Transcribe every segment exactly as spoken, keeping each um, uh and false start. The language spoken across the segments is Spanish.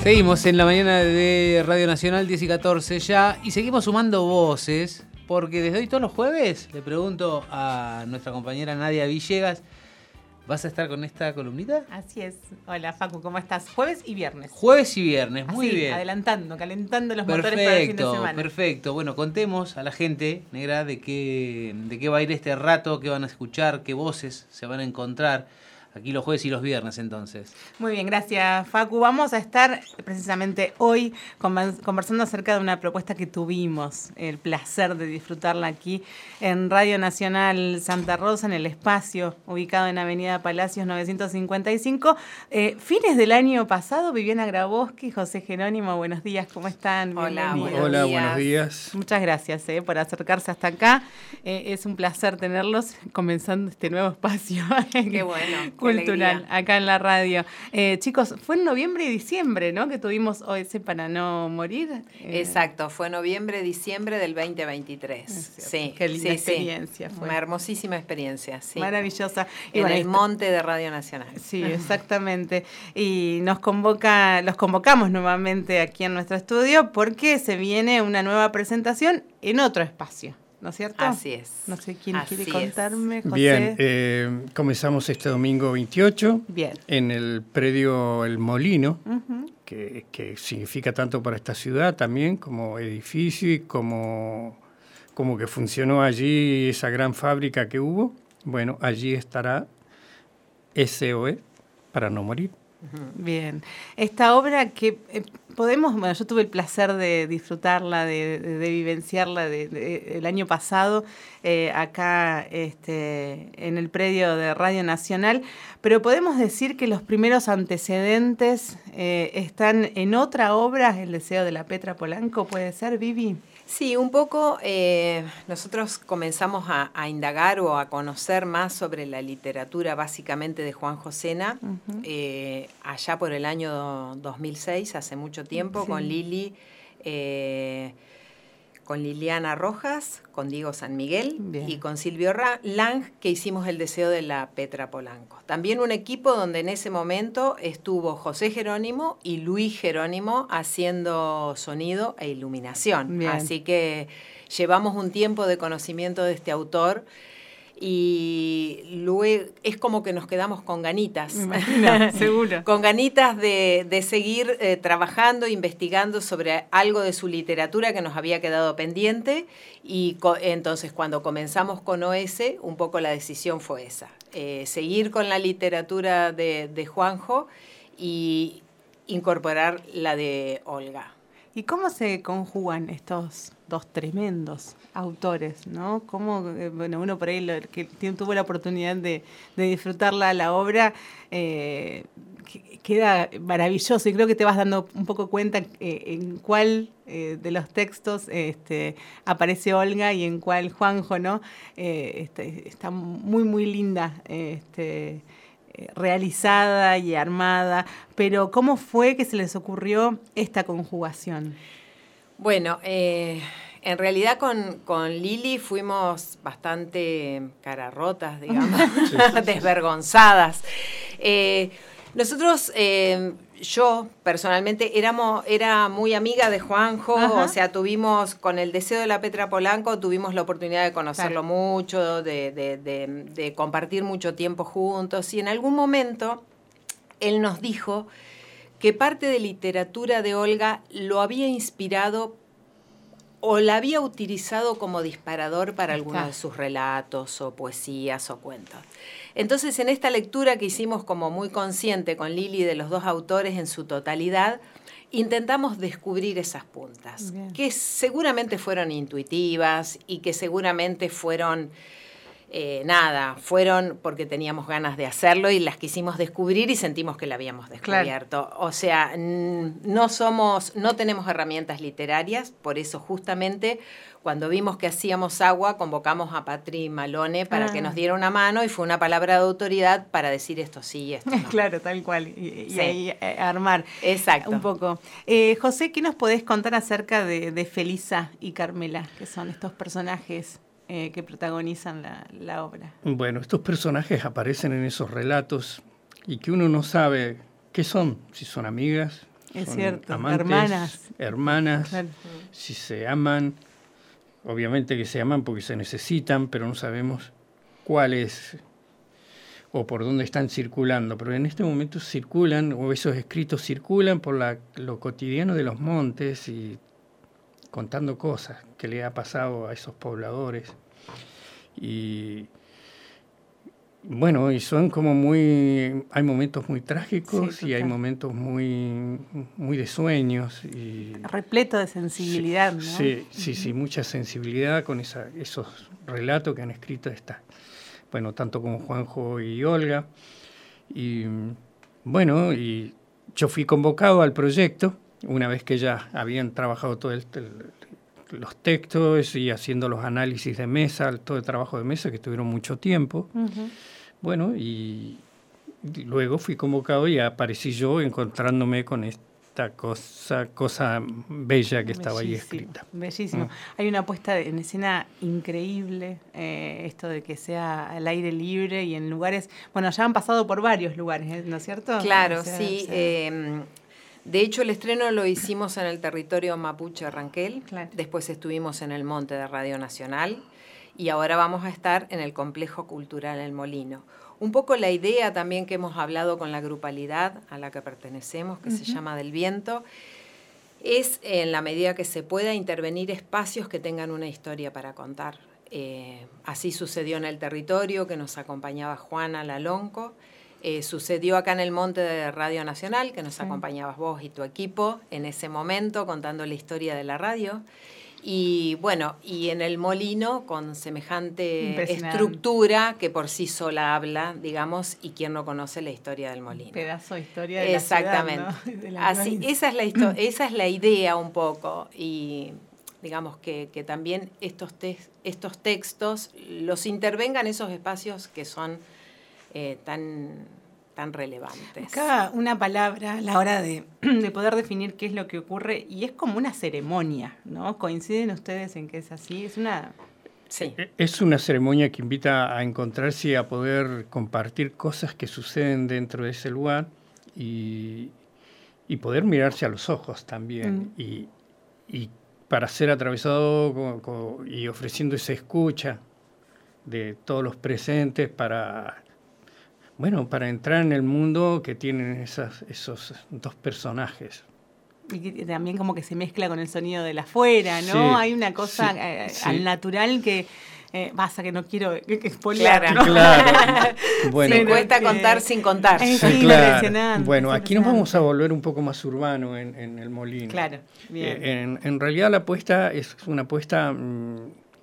Seguimos en la mañana de Radio Nacional, diez y catorce ya, y seguimos sumando voces, porque desde hoy todos los jueves le pregunto a nuestra compañera Nadia Villegas, ¿vas a estar con esta columnita? Así es. Hola, Facu, ¿cómo estás? Jueves y viernes. Jueves y viernes, muy Así, bien. adelantando, calentando los Perfecto, motores para el fin de semana. Perfecto. Bueno, contemos a la gente, Negra, de qué, de qué va a ir este rato, qué van a escuchar, qué voces se van a encontrar aquí los jueves y los viernes, entonces. Muy bien, gracias, Facu. Vamos a estar precisamente hoy conversando acerca de una propuesta que tuvimos el placer de disfrutarla aquí en Radio Nacional Santa Rosa, en el espacio ubicado en Avenida Palacios novecientos cincuenta y cinco. Eh, fines del año pasado, Viviana Grabowski, José Jerónimo, buenos días, ¿cómo están? Hola, buenos Hola, días. buenos días. Muchas gracias eh, por acercarse hasta acá. Eh, es un placer tenerlos comenzando este nuevo espacio. Qué bueno. Cultural, acá en la radio. Eh, chicos, fue en noviembre y diciembre, ¿no? Que tuvimos O S para no morir. Eh, Exacto, fue noviembre, diciembre del veinte veintitrés. Sí, qué linda sí, experiencia sí. fue. Una hermosísima experiencia, sí. Maravillosa. Y en bueno, el esto... monte de Radio Nacional. Sí, exactamente. Y nos convoca, los convocamos nuevamente aquí en nuestro estudio porque se viene una nueva presentación en otro espacio. ¿No es cierto? Así es. No sé quién Así quiere es. contarme, José. Bien, eh, comenzamos este domingo veintiocho Bien. en el predio El Molino, Uh-huh. que, que significa tanto para esta ciudad también como edificio y como, como que funcionó allí esa gran fábrica que hubo. Bueno, allí estará S O E para no morir. Bien. Esta obra que eh, podemos, bueno, yo tuve el placer de disfrutarla, de, de, de vivenciarla de, de, el año pasado eh, acá este, en el predio de Radio Nacional, pero podemos decir que los primeros antecedentes eh, están en otra obra, El deseo de la Petra Polanco, ¿puede ser, Vivi? Sí, un poco eh, nosotros comenzamos a, a indagar o a conocer más sobre la literatura básicamente de Juan Josena, uh-huh. eh, allá por el año dos mil seis, hace mucho tiempo, sí. con Lili, eh, con Liliana Rojas, con Diego San Miguel Bien. y con Silvio Lang, que hicimos El deseo de la Petra Polanco. También un equipo donde en ese momento estuvo José Jerónimo y Luis Jerónimo haciendo sonido e iluminación. Bien. Así que llevamos un tiempo de conocimiento de este autor y luego es como que nos quedamos con ganitas. Imagino, seguro. Con ganitas de, de seguir eh, trabajando, investigando sobre algo de su literatura que nos había quedado pendiente y co- entonces cuando comenzamos con O S, un poco la decisión fue esa, eh, seguir con la literatura de, de Juanjo y incorporar la de Olga. ¿Y cómo se conjugan estos dos tremendos autores, ¿no? Cómo, bueno, uno por ahí lo, que tuvo la oportunidad de, de disfrutarla la obra, eh, queda maravilloso y creo que te vas dando un poco cuenta eh, en cuál eh, de los textos este, aparece Olga y en cuál Juanjo, ¿no? Eh, este, está muy, muy linda, este, realizada y armada, pero ¿cómo fue que se les ocurrió esta conjugación? Bueno, eh, en realidad con, con Lili fuimos bastante cararrotas, digamos, sí, sí, sí. desvergonzadas. Eh, nosotros, eh, yo personalmente, éramos, era muy amiga de Juanjo, Ajá. o sea, tuvimos, con El deseo de la Petra Polanco, tuvimos la oportunidad de conocerlo claro. mucho, de, de, de, de compartir mucho tiempo juntos, y en algún momento él nos dijo que parte de literatura de Olga lo había inspirado o la había utilizado como disparador para algunos de sus relatos o poesías o cuentos. Entonces, en esta lectura que hicimos como muy consciente con Lili de los dos autores en su totalidad, intentamos descubrir esas puntas, Bien. que seguramente fueron intuitivas y que seguramente fueron... Eh, nada, fueron porque teníamos ganas de hacerlo y las quisimos descubrir y sentimos que la habíamos descubierto. Claro. O sea, n- no somos, no tenemos herramientas literarias, por eso justamente cuando vimos que hacíamos agua, convocamos a Patri Malone para ah. que nos diera una mano y fue una palabra de autoridad para decir esto sí y esto no. Claro, tal cual, y, sí. y ahí eh, armar Exacto. un poco. Eh, José, ¿qué nos podés contar acerca de, de Felisa y Carmela, que son estos personajes Eh, que protagonizan la, la obra? Bueno, estos personajes aparecen en esos relatos y que uno no sabe qué son, si son amigas, Es son cierto, amantes, hermanas. hermanas, Claro. si se aman, obviamente que se aman porque se necesitan, pero no sabemos cuál es o por dónde están circulando, pero en este momento circulan, o esos escritos circulan por la, lo cotidiano de los montes y contando cosas que le ha pasado a esos pobladores. Y bueno, y son como muy, hay momentos muy trágicos Sí, y hay total. momentos muy, muy de sueños. Y Repleto de sensibilidad, sí, ¿no? Sí, sí, sí, mucha sensibilidad con esa, esos relatos que han escrito esta, bueno, tanto como Juanjo y Olga. Y bueno, y yo fui convocado al proyecto una vez que ya habían trabajado todo el, el, los textos y haciendo los análisis de mesa, todo el trabajo de mesa que tuvieron mucho tiempo. Uh-huh. Bueno, y luego fui convocado y aparecí yo encontrándome con esta cosa, cosa bella que estaba ahí escrita. Bellísimo. Mm. Hay una puesta en escena increíble, eh, esto de que sea al aire libre y en lugares, bueno, ya han pasado por varios lugares, ¿no es cierto? Claro, o sea, sí. O sea, eh, de hecho, el estreno lo hicimos en el territorio mapuche Ranquel, claro. Después estuvimos en el Monte de Radio Nacional y ahora vamos a estar en el Complejo Cultural El Molino. Un poco la idea también que hemos hablado con la grupalidad a la que pertenecemos, que uh-huh. se llama Del Viento, es en la medida que se pueda intervenir espacios que tengan una historia para contar. Eh, así sucedió en el territorio, que nos acompañaba Juana Lalonco. Eh, sucedió acá en el Monte de Radio Nacional, que nos sí. acompañabas vos y tu equipo en ese momento contando la historia de la radio. Y bueno, y en el Molino con semejante estructura que por sí sola habla, digamos, y quien no conoce la historia del Molino. Un pedazo de historia de Exactamente. la ciudad, ¿no? De la Así, esa es la histo- esa es la idea un poco. Y digamos que, que también estos, te- estos textos los intervengan esos espacios que son eh, tan... tan relevantes. Cada una palabra a la hora de, de poder definir qué es lo que ocurre y es como una ceremonia, ¿no? ¿Coinciden ustedes en que es así? Es una... Sí. Es una ceremonia que invita a encontrarse y a poder compartir cosas que suceden dentro de ese lugar y, y poder mirarse a los ojos también. Mm. Y, y para ser atravesado con, con, y ofreciendo esa escucha de todos los presentes para... Bueno, para entrar en el mundo que tienen esas, esos dos personajes. Y que también como que se mezcla con el sonido de la afuera, ¿no? Sí, Hay una cosa sí, eh, sí. al natural que eh, pasa que no quiero spoilear, claro. ¿no? Claro. Bueno, me cuesta que, contar sin contar. Es sí, claro. Bueno, aquí nos vamos a volver un poco más urbano en, en el Molino. Claro, bien. Eh, en, en realidad la apuesta es una apuesta mmm,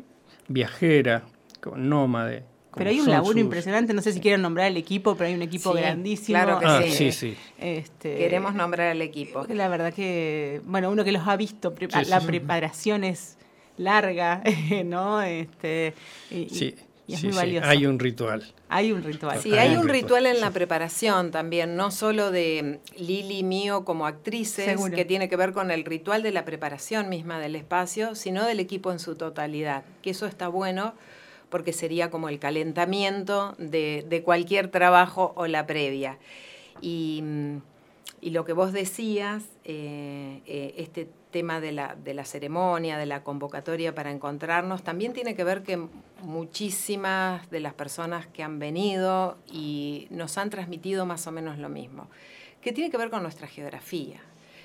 viajera, nómade. Pero hay un laburo sus... impresionante, no sé si quieren nombrar el equipo, pero hay un equipo sí, grandísimo. Claro que ah, sí. sí, sí. Este, Queremos nombrar al equipo. La verdad que, bueno, uno que los ha visto, pre- sí, la sí, preparación es larga, ¿no? Este, y, sí, y es sí, muy sí. valioso. Hay un ritual. Hay un ritual. Sí, hay un ritual en la preparación también, no solo de Lili y mío como actrices, Seguro. Que tiene que ver con el ritual de la preparación misma del espacio, sino del equipo en su totalidad, que eso está bueno porque sería como el calentamiento de, de cualquier trabajo o la previa. Y, y lo que vos decías, eh, eh, este tema de la, de la ceremonia, de la convocatoria para encontrarnos, también tiene que ver que muchísimas de las personas que han venido y nos han transmitido más o menos lo mismo, que tiene que ver con nuestra geografía.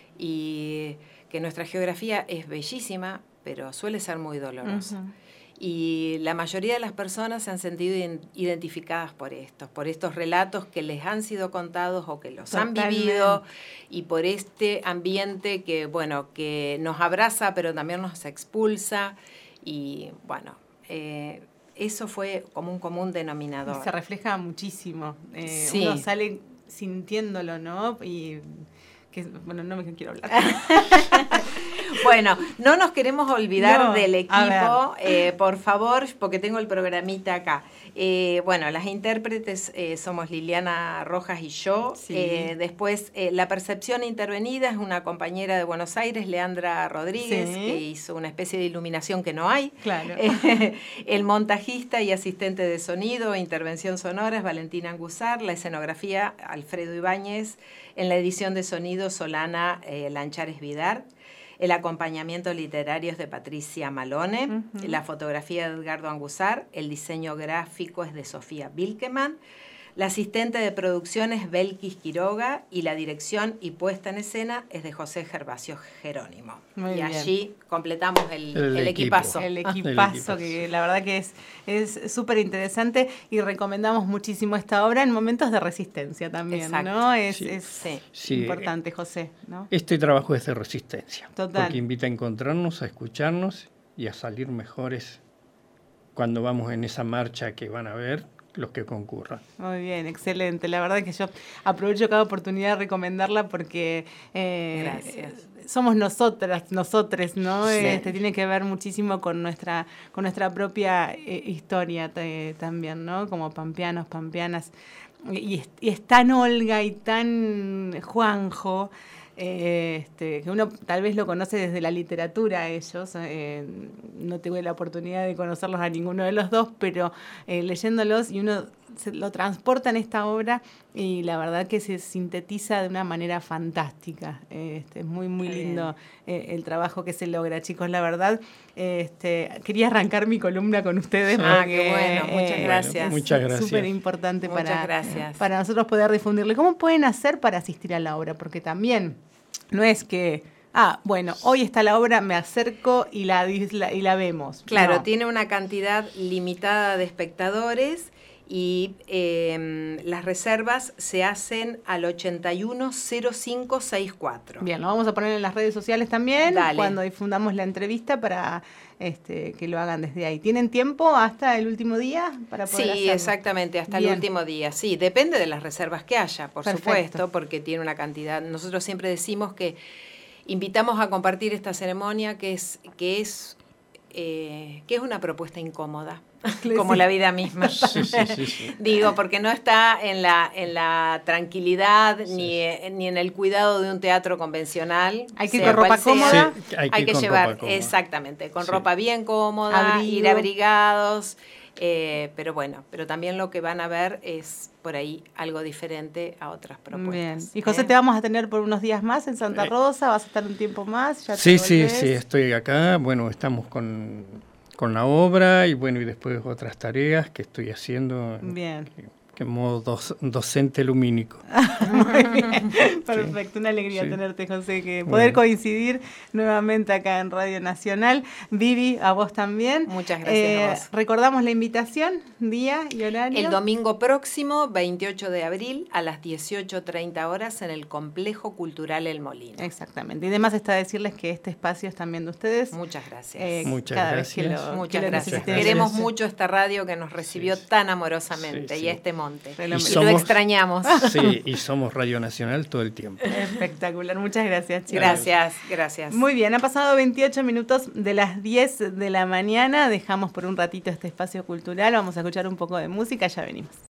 Y que nuestra geografía es bellísima, pero suele ser muy dolorosa. Uh-huh. Y la mayoría de las personas se han sentido identificadas por estos, por estos relatos que les han sido contados o que los Totalmente. Han vivido, y por este ambiente que, bueno, que nos abraza pero también nos expulsa. Y bueno, eh, eso fue como un común denominador. Se refleja muchísimo. Eh, sí. Uno sale sintiéndolo, ¿no? Y que, bueno, no me quiero hablar. Bueno, no nos queremos olvidar No, del a equipo, eh, por favor, porque tengo el programita acá. Eh, bueno, las intérpretes eh, somos Liliana Rojas y yo. Sí. Eh, después, eh, la percepción intervenida es una compañera de Buenos Aires, Leandra Rodríguez, Sí. que hizo una especie de iluminación que no hay. Claro. Eh, el montajista y asistente de sonido, intervención sonora es Valentina Anguzar, la escenografía Alfredo Ibáñez, en la edición de sonido Solana eh, Lanchares Vidar. El acompañamiento literario es de Patricia Malone, uh-huh. La fotografía de Edgardo Anguzar, el diseño gráfico es de Sofía Bilkeman, la asistente de producción es Belkis Quiroga y la dirección y puesta en escena es de José Gervasio Jerónimo. Muy y bien. allí completamos el, El el equipo. equipazo. El El equipazo, equipazo. que la verdad que es es súper interesante y recomendamos muchísimo esta obra en momentos de resistencia también, Exacto. ¿no? Es, Sí. es Sí. Sí. importante, José, ¿no? Este trabajo es de resistencia, Total. porque invita a encontrarnos, a escucharnos y a salir mejores cuando vamos en esa marcha que van a ver los que concurran. Muy bien, excelente. La verdad que yo aprovecho cada oportunidad de recomendarla porque eh, Gracias. somos nosotras, nosotres, ¿no? Sí. Este, tiene que ver muchísimo con nuestra, con nuestra propia eh, historia eh, también, ¿no? Como pampeanos, pampeanas. Y, es- y es tan Olga y tan Juanjo, eh, este, que uno tal vez lo conoce desde la literatura a ellos. Eh, no tuve la oportunidad de conocerlos a ninguno de los dos, pero eh, leyéndolos y uno se lo transporta en esta obra y la verdad que se sintetiza de una manera fantástica. Este, es muy, muy Qué lindo eh, el trabajo que se logra, chicos, la verdad. Este, quería arrancar mi columna con ustedes. Ah, porque, qué bueno, muchas eh, gracias. es Muchas gracias. súper importante Muchas para, gracias. para nosotros poder difundirle. ¿Cómo pueden hacer para asistir a la obra? Porque también no es que, ah, bueno, hoy está la obra, me acerco y la, y la, y la vemos. Claro, No. tiene una cantidad limitada de espectadores y eh, las reservas se hacen al ochenta y uno cero cinco sesenta y cuatro. Bien, lo vamos a poner en las redes sociales también Dale. cuando difundamos la entrevista para este, que lo hagan desde ahí. ¿Tienen tiempo hasta el último día para poder Sí, hacerlo? exactamente, hasta Bien. el último día. Sí, depende de las reservas que haya, por Perfecto. supuesto, porque tiene una cantidad. Nosotros siempre decimos que invitamos a compartir esta ceremonia que es que es eh, que es una propuesta incómoda, como Sí. la vida misma. Sí, sí, sí, sí. Digo, porque no está en la en la tranquilidad ni, eh, ni en el cuidado de un teatro convencional. Hay que ir sea con ropa cual sea. cómoda. Sí, hay que Hay ir que con llevar, ropa cómoda. exactamente, con Sí. ropa bien cómoda, Abrigo. ir abrigados, eh, pero bueno, pero también lo que van a ver es por ahí algo diferente a otras Bien. propuestas. Y José, ¿eh? te vamos a tener por unos días más en Santa Eh. Rosa, vas a estar un tiempo más. Ya te Sí, sí, volvés. sí, estoy acá. Bueno, estamos con, con la obra y bueno, y después otras tareas que estoy haciendo en, Bien. en modo doc- docente lumínico. Muy bien. Perfecto, una alegría Sí. tenerte, José, que Bueno. poder coincidir nuevamente acá en Radio Nacional. Vivi, a vos también. Muchas gracias a vos. Recordamos la invitación, día y horario. El domingo próximo, veintiocho de abril, a las dieciocho treinta horas, en el Complejo Cultural El Molino. Exactamente. Y además está decirles que este espacio es también de ustedes. Muchas gracias. eh, Muchas cada vez que gracias. lo, Muchas que lo gracias. necesiten. Queremos Gracias. mucho esta radio que nos recibió Sí, sí. tan amorosamente Sí, y sí. a este monte. Pero Y, lo- lo somos- extrañamos. Sí, y somos Radio Nacional todo el tiempo. Espectacular. Muchas gracias, chicos. Gracias, gracias. Muy bien, ha pasado veintiocho minutos de las diez de la mañana. Dejamos por un ratito este espacio cultural. Vamos a escuchar un poco de música. Ya venimos.